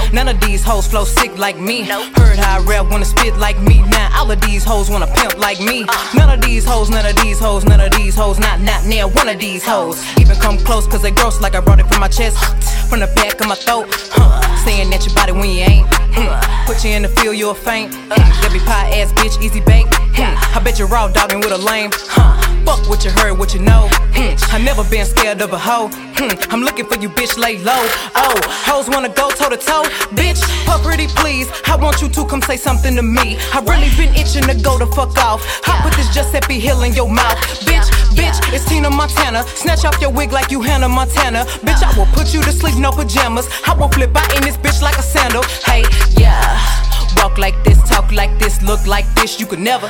None of these hoes flow sick like me. Heard how I rap, wanna spit like me. Now all of these hoes wanna pimp like me. None of these hoes, none of these hoes, none of these hoes, not near one of these hoes. Even come close cause they gross like I brought it from my chest, from the back of my throat. Saying that your body when you ain't. Put you in the field, you'll faint. Debbie pie ass bitch, easy bake. I bet you raw dogging with a lame. Fuck what you heard, what you know. I never been scared of a hoe. I'm looking for you, bitch, lay low. Oh, hoes wanna go toe to toe. Bitch, puff pretty please. I want you to come say something to me. I really been itching to go the fuck off. I put this Giuseppe Hill in your mouth. Bitch, it's Tina Montana. Snatch off your wig like you Hannah Montana. Bitch, I will put you to sleep, no pajamas. I will flip out in this bitch like a sandal. Hey, yeah. Walk like this, talk like this, look like this, you could never.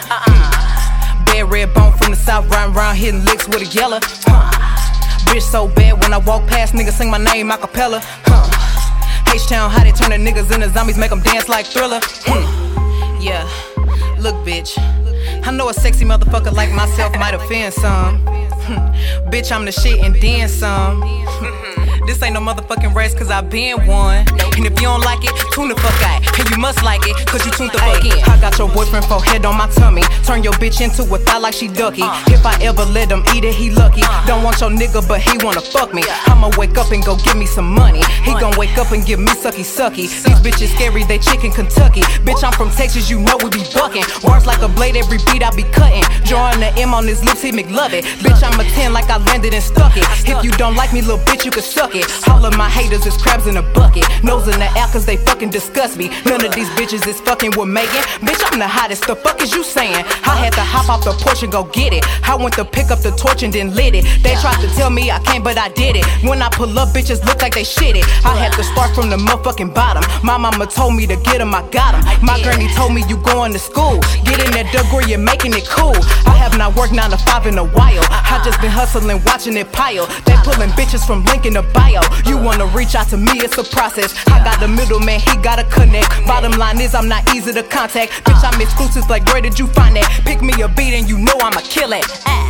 Bad red bone from the south, riding around hitting licks with a yellow. Bitch so bad when I walk past, niggas sing my name a cappella. H-Town, how they turn the niggas into zombies, make them dance like Thriller. Yeah, look bitch, I know a sexy motherfucker like myself might offend some. Bitch, I'm the shit and then some. This ain't no motherfucking race cause I been one. And if you don't like it, tune the fuck out. And you must like it cause you tuned the fuck in. I got your boyfriend forehead on my tummy. Turn your bitch into a thigh like she ducky. If I ever let him eat it, he lucky. Don't want your nigga but he wanna fuck me. I'ma wake up and go give me some money. He gon' wake up and give me sucky sucky. These bitches scary, they chicken Kentucky. Bitch, I'm from Texas, you know we be bucking. Words like a blade, every beat I be cutting. Drawing the M on his lips, he McLovin'. Bitch, I'm a 10 like I landed and stuck it. If you don't like me, little bitch, you can suck it. All of my haters is crabs in a bucket. Nose in the air cause they fucking disgust me. None of these bitches is fucking with Megan. Bitch, I'm the hottest, the fuck is you saying? I had to hop off the porch and go get it. I went to pick up the torch and then lit it. They tried to tell me I can't but I did it. When I pull up, bitches look like they shit it. I had to start from the motherfucking bottom. My mama told me to get him, I got him. My granny told me you going to school. Get in that degree, you're making it cool. I have not worked 9 to 5 in a while. I just been hustling, watching it pile. They pulling bitches from link in the bio. You wanna reach out to me, it's a process. I got the middleman, he gotta connect. Bottom line is I'm not easy to contact. Bitch, I'm exclusive, like where did you find that? Pick me a beat and you know I'ma kill it.